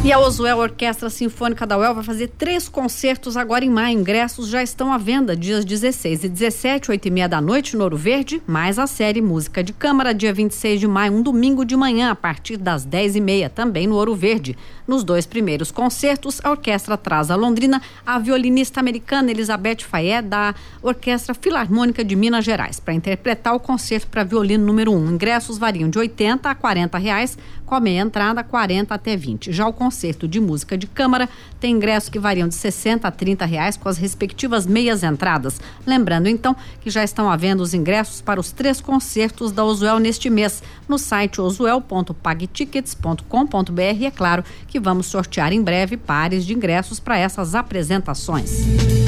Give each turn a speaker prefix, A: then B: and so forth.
A: E a Ozuel Orquestra Sinfônica da UEL vai fazer 3 concertos agora em maio. Ingressos já estão à venda dias 16 e 17, 8h30 da noite no Ouro Verde, mais a série Música de Câmara, dia 26 de maio, um domingo de manhã, a partir das 10h30, também no Ouro Verde. Nos 2 primeiros concertos, a orquestra traz a Londrina a violinista americana Elizabeth Fayet, da Orquestra Filarmônica de Minas Gerais, para interpretar o concerto para violino número 1. Ingressos variam de R$80 a R$40, com a meia entrada 40 até 20. Já o concerto de música de câmara tem ingressos que variam de R$60 a R$30, com as respectivas meias entradas. Lembrando então que já estão à venda os ingressos para os 3 concertos da Ozuel neste mês no site ozuel.pagtickets.com.br. É claro que vamos sortear em breve pares de ingressos para essas apresentações.